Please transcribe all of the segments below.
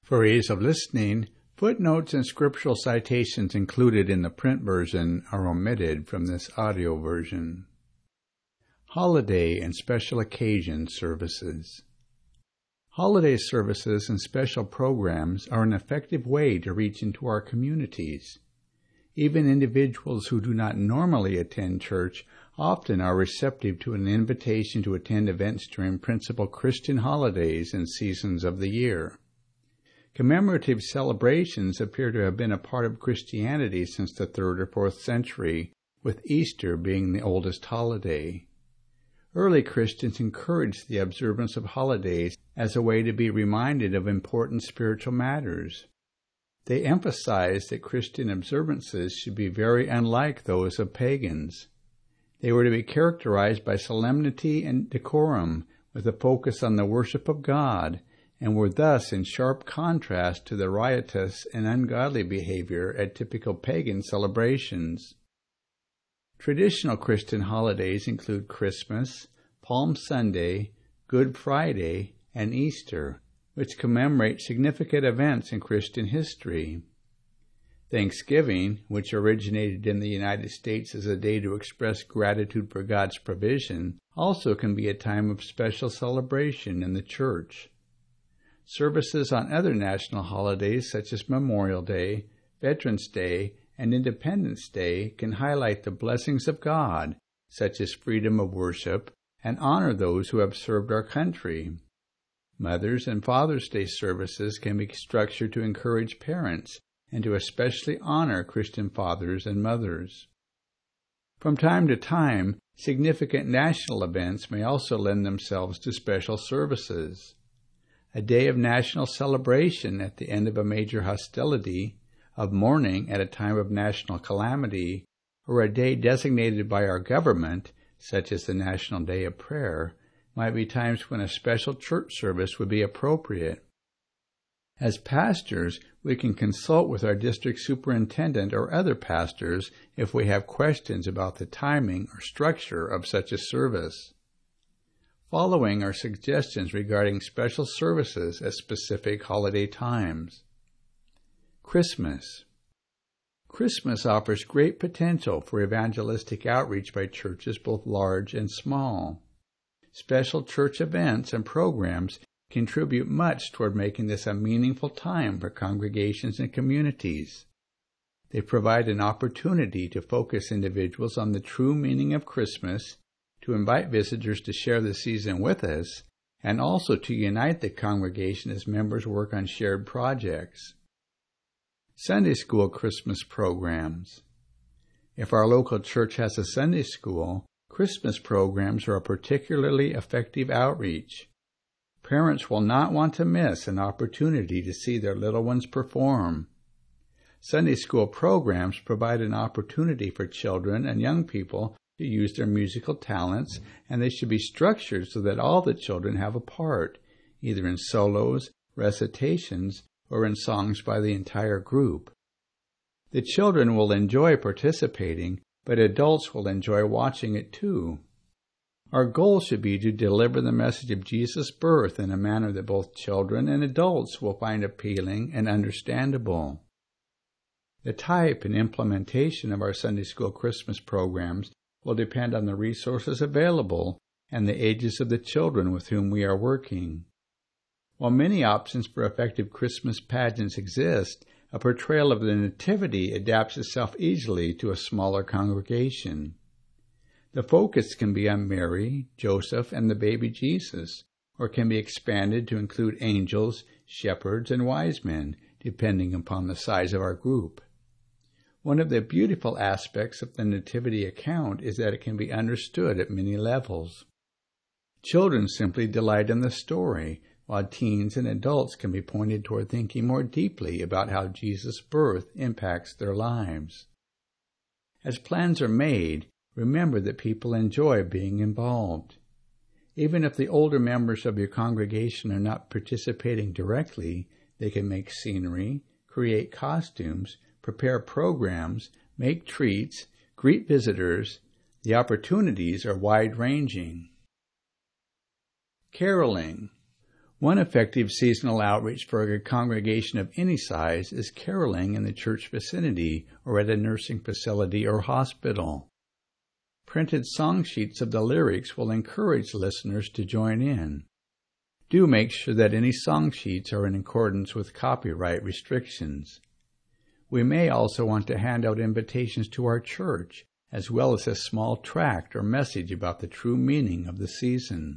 For ease of listening, footnotes and scriptural citations included in the print version are omitted from this audio version. Holiday and special occasion services. Holiday services and special programs are an effective way to reach into our communities. Even individuals who do not normally attend church often are receptive to an invitation to attend events during principal Christian holidays and seasons of the year. Commemorative celebrations appear to have been a part of Christianity since the 3rd or 4th century, with Easter being the oldest holiday. Early Christians encouraged the observance of holidays as a way to be reminded of important spiritual matters. They emphasized that Christian observances should be very unlike those of pagans. They were to be characterized by solemnity and decorum, with a focus on the worship of God, and were thus in sharp contrast to the riotous and ungodly behavior at typical pagan celebrations. Traditional Christian holidays include Christmas, Palm Sunday, Good Friday, and Easter, which commemorate significant events in Christian history. Thanksgiving, which originated in the United States as a day to express gratitude for God's provision, also can be a time of special celebration in the church. Services on other national holidays such as Memorial Day, Veterans Day, and Independence Day can highlight the blessings of God, such as freedom of worship, and honor those who have served our country. Mother's and Father's Day services can be structured to encourage parents and to especially honor Christian fathers and mothers. From time to time, significant national events may also lend themselves to special services. A day of national celebration at the end of a major hostility, of mourning at a time of national calamity, or a day designated by our government, such as the National Day of Prayer, might be times when a special church service would be appropriate. As pastors, we can consult with our district superintendent or other pastors if we have questions about the timing or structure of such a service. Following are suggestions regarding special services at specific holiday times. Christmas. Christmas offers great potential for evangelistic outreach by churches both large and small. Special church events and programs contribute much toward making this a meaningful time for congregations and communities. They provide an opportunity to focus individuals on the true meaning of Christmas, to invite visitors to share the season with us, and also to unite the congregation as members work on shared projects. Sunday School Christmas programs. If our local church has a Sunday school, Christmas programs are a particularly effective outreach. Parents will not want to miss an opportunity to see their little ones perform. Sunday school programs provide an opportunity for children and young people to use their musical talents, and they should be structured so that all the children have a part, either in solos, recitations, or in songs by the entire group. The children will enjoy participating, but adults will enjoy watching it too. Our goal should be to deliver the message of Jesus' birth in a manner that both children and adults will find appealing and understandable. The type and implementation of our Sunday School Christmas programs will depend on the resources available and the ages of the children with whom we are working. While many options for effective Christmas pageants exist, a portrayal of the Nativity adapts itself easily to a smaller congregation. The focus can be on Mary, Joseph, and the baby Jesus, or can be expanded to include angels, shepherds, and wise men, depending upon the size of our group. One of the beautiful aspects of the Nativity account is that it can be understood at many levels. Children simply delight in the story, while teens and adults can be pointed toward thinking more deeply about how Jesus' birth impacts their lives. As plans are made, remember that people enjoy being involved. Even if the older members of your congregation are not participating directly, they can make scenery, create costumes, prepare programs, make treats, greet visitors. The opportunities are wide-ranging. Caroling. One effective seasonal outreach for a congregation of any size is caroling in the church vicinity or at a nursing facility or hospital. Printed song sheets of the lyrics will encourage listeners to join in. Do make sure that any song sheets are in accordance with copyright restrictions. We may also want to hand out invitations to our church, as well as a small tract or message about the true meaning of the season.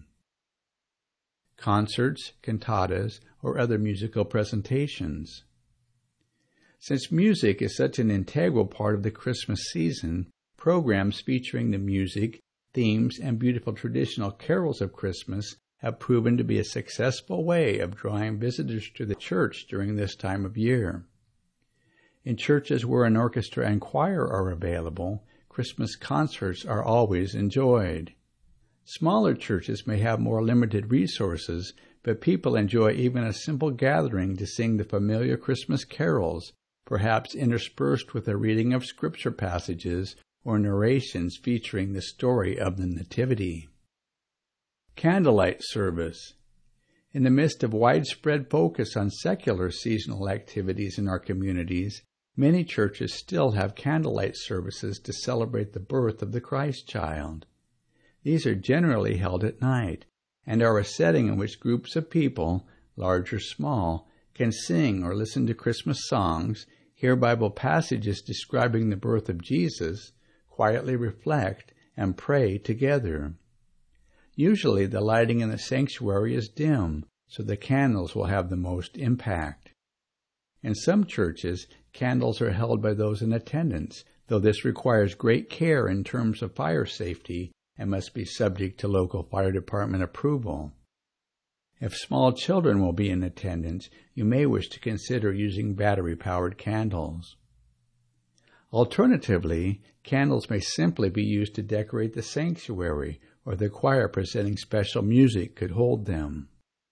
Concerts, cantatas, or other musical presentations. Since music is such an integral part of the Christmas season, programs featuring the music, themes, and beautiful traditional carols of Christmas have proven to be a successful way of drawing visitors to the church during this time of year. In churches where an orchestra and choir are available, Christmas concerts are always enjoyed. Smaller churches may have more limited resources, but people enjoy even a simple gathering to sing the familiar Christmas carols, perhaps interspersed with a reading of scripture passages or narrations featuring the story of the Nativity. Candlelight service. In the midst of widespread focus on secular seasonal activities in our communities, many churches still have candlelight services to celebrate the birth of the Christ child. These are generally held at night and are a setting in which groups of people, large or small, can sing or listen to Christmas songs, hear Bible passages describing the birth of Jesus, quietly reflect, and pray together. Usually the lighting in the sanctuary is dim, so the candles will have the most impact. In some churches, candles are held by those in attendance, though this requires great care in terms of fire safety and must be subject to local fire department approval. If small children will be in attendance, you may wish to consider using battery-powered candles. Alternatively, candles may simply be used to decorate the sanctuary, or the choir presenting special music could hold them.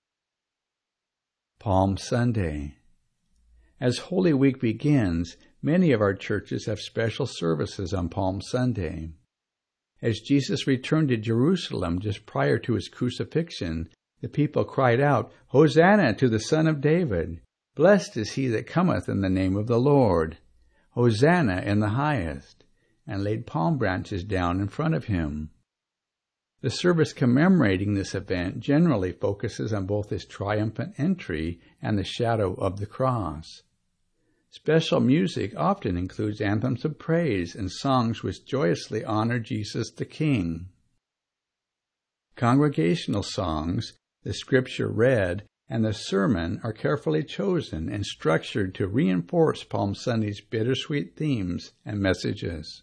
Palm Sunday. As Holy Week begins, many of our churches have special services on Palm Sunday. As Jesus returned to Jerusalem just prior to his crucifixion, the people cried out, "Hosanna to the Son of David! Blessed is he that cometh in the name of the Lord! Hosanna in the highest!" and laid palm branches down in front of him. The service commemorating this event generally focuses on both his triumphant entry and the shadow of the cross. Special music often includes anthems of praise and songs which joyously honor Jesus the King. Congregational songs, the scripture read, and the sermon are carefully chosen and structured to reinforce Palm Sunday's bittersweet themes and messages.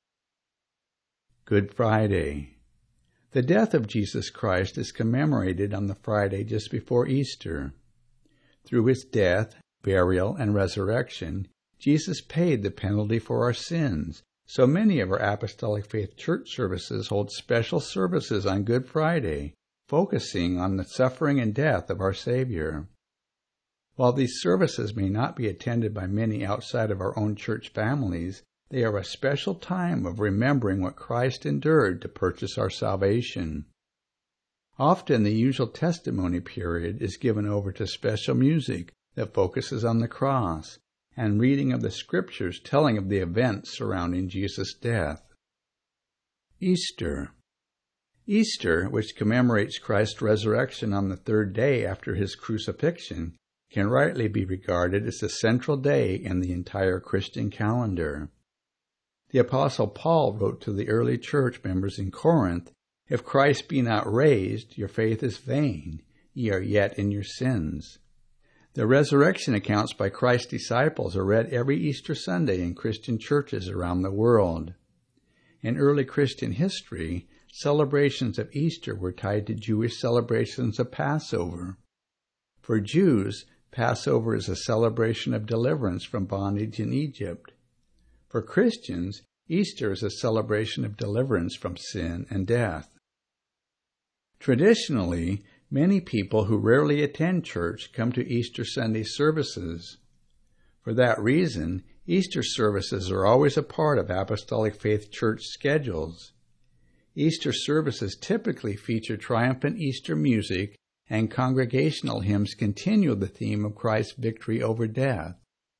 Good Friday. The death of Jesus Christ is commemorated on the Friday just before Easter. Through his death, burial, and resurrection, Jesus paid the penalty for our sins, so many of our Apostolic Faith Church services hold special services on Good Friday, focusing on the suffering and death of our Savior. While these services may not be attended by many outside of our own church families, they are a special time of remembering what Christ endured to purchase our salvation. Often the usual testimony period is given over to special music that focuses on the cross and reading of the scriptures telling of the events surrounding Jesus' death. Easter. Easter, which commemorates Christ's resurrection on the third day after his crucifixion, can rightly be regarded as the central day in the entire Christian calendar. The Apostle Paul wrote to the early church members in Corinth, "If Christ be not raised, your faith is vain, ye are yet in your sins." The resurrection accounts by Christ's disciples are read every Easter Sunday in Christian churches around the world. In early Christian history, celebrations of Easter were tied to Jewish celebrations of Passover. For Jews, Passover is a celebration of deliverance from bondage in Egypt. For Christians, Easter is a celebration of deliverance from sin and death. Traditionally, many people who rarely attend church come to Easter Sunday services. For that reason, Easter services are always a part of Apostolic Faith Church schedules. Easter services typically feature triumphant Easter music and congregational hymns continue the theme of Christ's victory over death.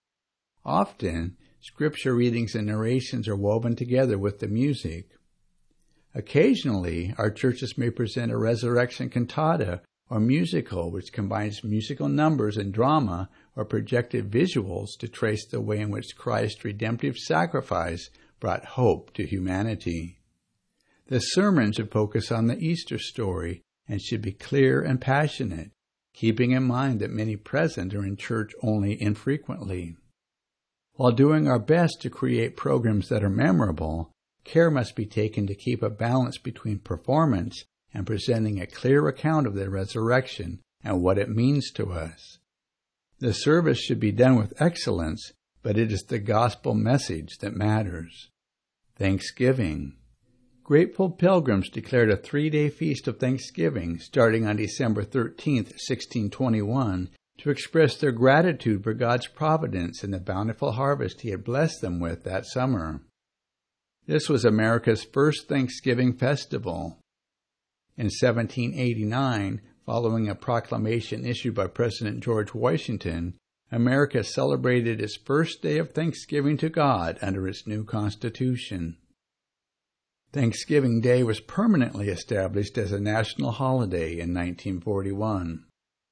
Often, scripture readings and narrations are woven together with the music. Occasionally, our churches may present a resurrection cantata or musical which combines musical numbers and drama or projected visuals to trace the way in which Christ's redemptive sacrifice brought hope to humanity. The sermon should focus on the Easter story and should be clear and passionate, keeping in mind that many present are in church only infrequently. While doing our best to create programs that are memorable, care must be taken to keep a balance between performance and presenting a clear account of the resurrection and what it means to us. The service should be done with excellence, but it is the gospel message that matters. Thanksgiving. Grateful Pilgrims declared a 3-day feast of Thanksgiving starting on December 13, 1621, to express their gratitude for God's providence and the bountiful harvest He had blessed them with that summer. This was America's first Thanksgiving festival. In 1789, following a proclamation issued by President George Washington, America celebrated its first day of Thanksgiving to God under its new Constitution. Thanksgiving Day was permanently established as a national holiday in 1941.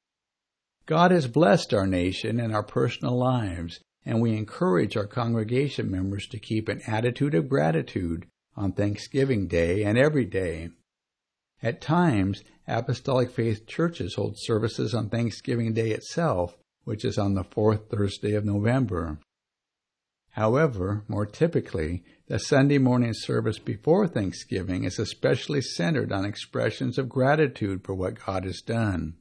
God has blessed our nation and our personal lives, and we encourage our congregation members to keep an attitude of gratitude on Thanksgiving Day and every day. At times, Apostolic Faith churches hold services on Thanksgiving Day itself, which is on the 4th Thursday of November. However, more typically, the Sunday morning service before Thanksgiving is especially centered on expressions of gratitude for what God has done.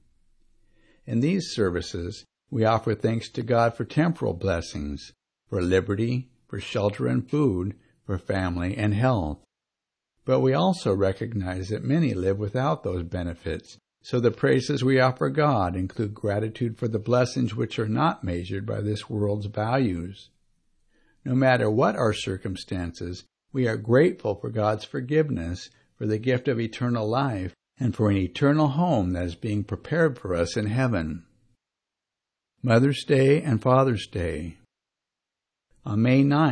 In these services, we offer thanks to God for temporal blessings, for liberty, for shelter and food, for family and health. But we also recognize that many live without those benefits, so the praises we offer God include gratitude for the blessings which are not measured by this world's values. No matter what our circumstances, we are grateful for God's forgiveness, for the gift of eternal life, and for an eternal home that is being prepared for us in heaven. Mother's Day and Father's Day. On May 9,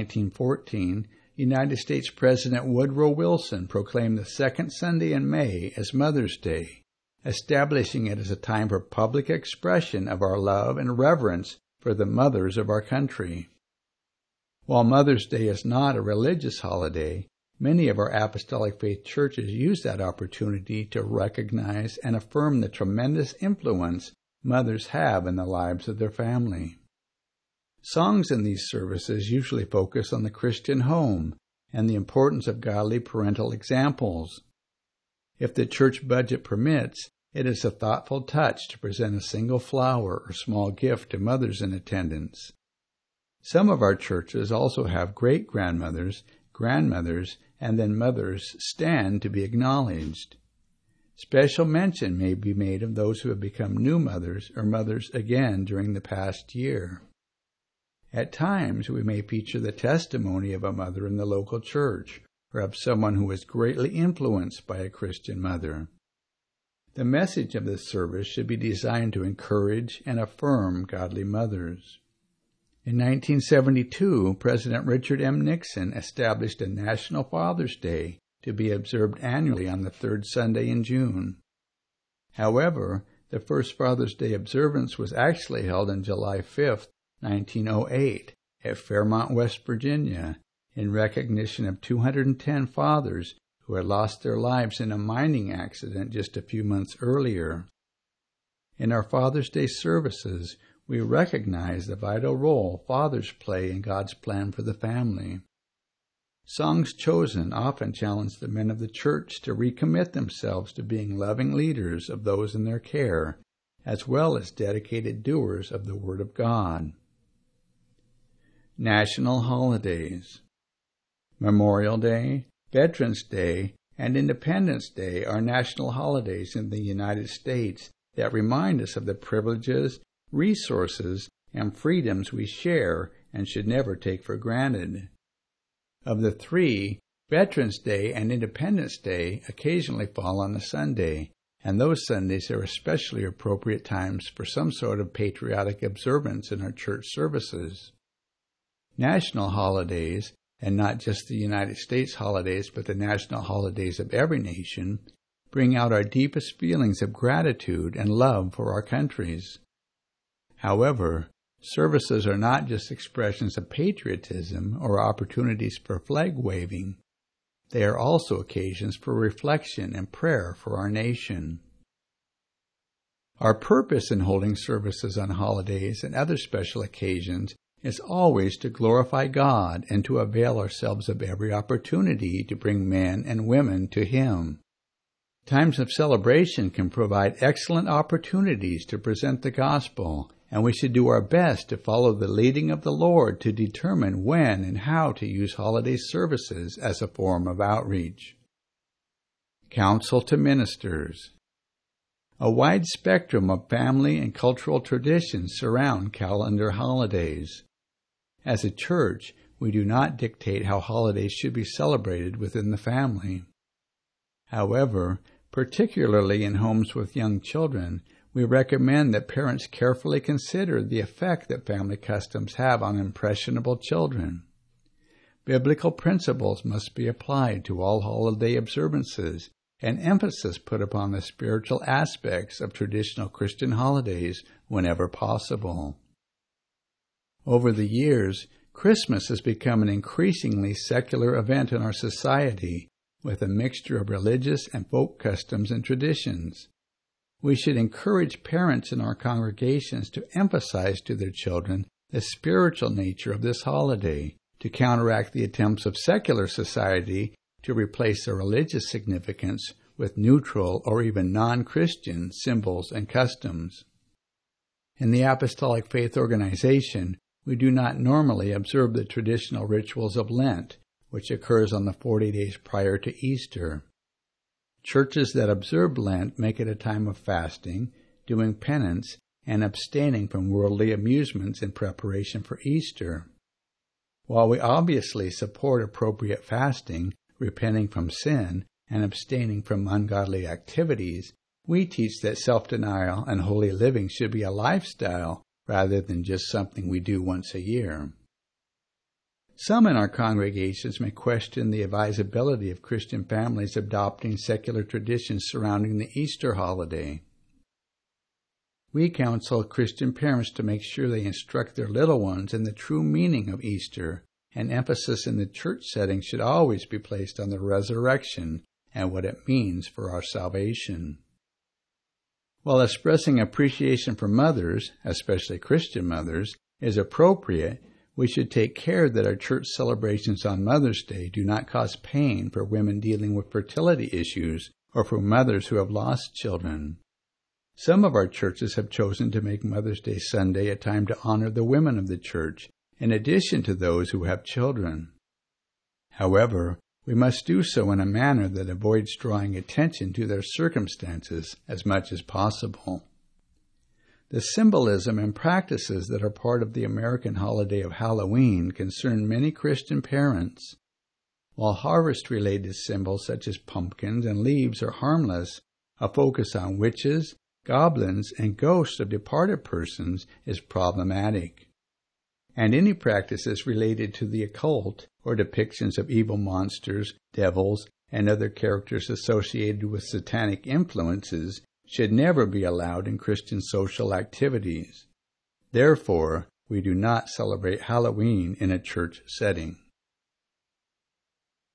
1914, United States President Woodrow Wilson proclaimed the second Sunday in May as Mother's Day, establishing it as a time for public expression of our love and reverence for the mothers of our country. While Mother's Day is not a religious holiday, many of our Apostolic Faith churches use that opportunity to recognize and affirm the tremendous influence mothers have in the lives of their family. Songs in these services usually focus on the Christian home and the importance of godly parental examples. If the church budget permits, it is a thoughtful touch to present a single flower or small gift to mothers in attendance. Some of our churches also have great-grandmothers, grandmothers, and then mothers stand to be acknowledged. Special mention may be made of those who have become new mothers or mothers again during the past year. At times, we may feature the testimony of a mother in the local church, or of someone who was greatly influenced by a Christian mother. The message of this service should be designed to encourage and affirm godly mothers. In 1972, President Richard M. Nixon established a National Father's Day to be observed annually on the third Sunday in June. However, the first Father's Day observance was actually held on July 5, 1908, at Fairmont, West Virginia, in recognition of 210 fathers who had lost their lives in a mining accident just a few months earlier. In our Father's Day services, we recognize the vital role fathers play in God's plan for the family. Songs chosen often challenge the men of the church to recommit themselves to being loving leaders of those in their care, as well as dedicated doers of the Word of God. National holidays. Memorial Day, Veterans Day, and Independence Day are national holidays in the United States that remind us of the privileges, resources, and freedoms we share and should never take for granted. Of the three, Veterans Day and Independence Day occasionally fall on a Sunday, and those Sundays are especially appropriate times for some sort of patriotic observance in our church services. National holidays, and not just the United States holidays, but the national holidays of every nation, bring out our deepest feelings of gratitude and love for our countries. However, services are not just expressions of patriotism or opportunities for flag waving. They are also occasions for reflection and prayer for our nation. Our purpose in holding services on holidays and other special occasions is always to glorify God and to avail ourselves of every opportunity to bring men and women to Him. Times of celebration can provide excellent opportunities to present the gospel, and we should do our best to follow the leading of the Lord to determine when and how to use holiday services as a form of outreach. Counsel to ministers. A wide spectrum of family and cultural traditions surround calendar holidays. As a church, we do not dictate how holidays should be celebrated within the family. However, particularly in homes with young children, we recommend that parents carefully consider the effect that family customs have on impressionable children. Biblical principles must be applied to all holiday observances, and emphasis put upon the spiritual aspects of traditional Christian holidays whenever possible. Over the years, Christmas has become an increasingly secular event in our society, with a mixture of religious and folk customs and traditions. We should encourage parents in our congregations to emphasize to their children the spiritual nature of this holiday, to counteract the attempts of secular society to replace the religious significance with neutral or even non-Christian symbols and customs. In the Apostolic Faith Organization, we do not normally observe the traditional rituals of Lent, which occurs on the 40 days prior to Easter. Churches that observe Lent make it a time of fasting, doing penance, and abstaining from worldly amusements in preparation for Easter. While we obviously support appropriate fasting, repenting from sin, and abstaining from ungodly activities, we teach that self-denial and holy living should be a lifestyle rather than just something we do once a year. Some in our congregations may question the advisability of Christian families adopting secular traditions surrounding the Easter holiday. We counsel Christian parents to make sure they instruct their little ones in the true meaning of Easter, and emphasis in the church setting should always be placed on the resurrection and what it means for our salvation. While expressing appreciation for mothers, especially Christian mothers, is appropriate, we should take care that our church celebrations on Mother's Day do not cause pain for women dealing with fertility issues or for mothers who have lost children. Some of our churches have chosen to make Mother's Day Sunday a time to honor the women of the church, in addition to those who have children. However, we must do so in a manner that avoids drawing attention to their circumstances as much as possible. The symbolism and practices that are part of the American holiday of Halloween concern many Christian parents. While harvest-related symbols such as pumpkins and leaves are harmless, a focus on witches, goblins, and ghosts of departed persons is problematic. And any practices related to the occult or depictions of evil monsters, devils, and other characters associated with satanic influences should never be allowed in Christian social activities. Therefore, we do not celebrate Halloween in a church setting.